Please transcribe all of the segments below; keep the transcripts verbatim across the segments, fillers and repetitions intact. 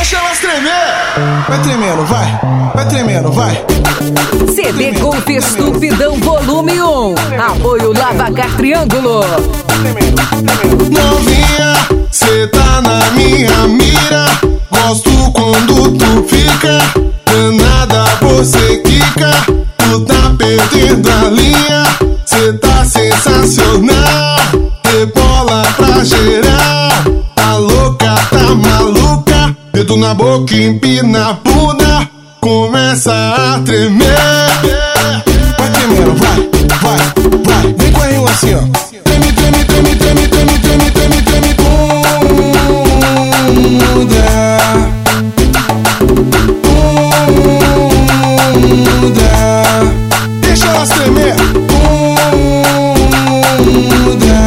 Deixa elas tremer. Vai tremendo, vai. Vai tremendo, vai. C D Golf Estupidão Volume um. Apoio Lavacar Triângulo. Novinha, cê tá na minha mira. Gosto quando tu fica. Danada, você quica. Tu tá perdendo a linha. Cê tá sensacional. Rebola pra geral. Tá louca, tá maluca. Dedo na boca, empina a bunda. Começa a tremer. Vai tremendo, vai, vai, vai. Vem com a rima assim, ó. Treme, treme, treme, treme, treme, treme, treme, treme, bunda. Bunda. Deixa elas tremer. Bunda.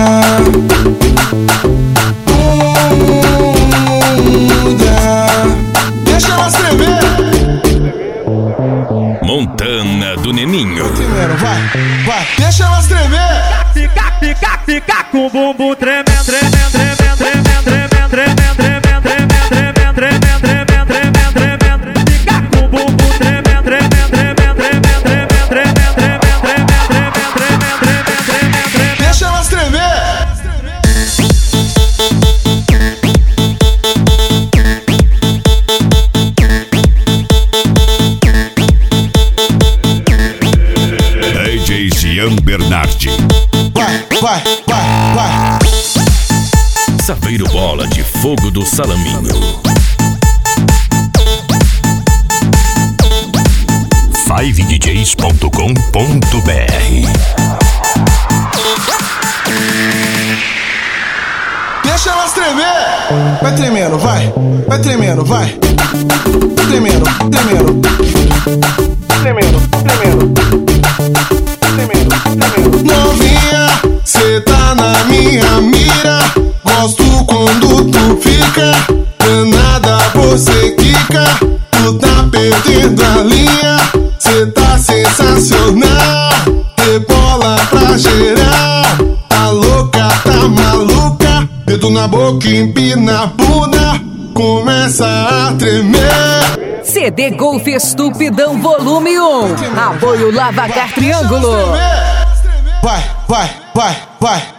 Bunda. Deixa elas tremer. Montana do Neninho. Vai tremendo, vai, vai. Deixa elas tremer. Fica, fica, fica com o bumbum tremendo, tremendo, tremendo, tremendo, tremendo, tremendo, tremendo, tremendo, tremendo, tremendo, tremendo, tremendo. Fica com o bumbum tremendo, tremendo, tremendo, tremendo, tremendo, tremendo, tremendo, tremendo, tremendo, tremendo, tremendo. Deixa elas tremer. D J Jean Bernardi. Vai, vai, vai, vai. Saveiro Bola de Fogo do Salaminho. five d js ponto com ponto b r. Deixa elas tremer. Vai tremendo, vai. Vai tremendo, vai. Tremendo, tremendo. Tremendo, tremendo. Tremendo, tremendo. Novinha, cê tá na minha mira. Gosto quando tu fica. Danada, você quica. Tu tá perdendo a linha. Cê tá sensacional. Rebola pra geral. Tá louca, tá maluca. Dedo na boca, empina a bunda. Começa a tremer. C D Golf Estupidão Volume um. Apoio Lavacar Triângulo. Vai, vai, vai, vai.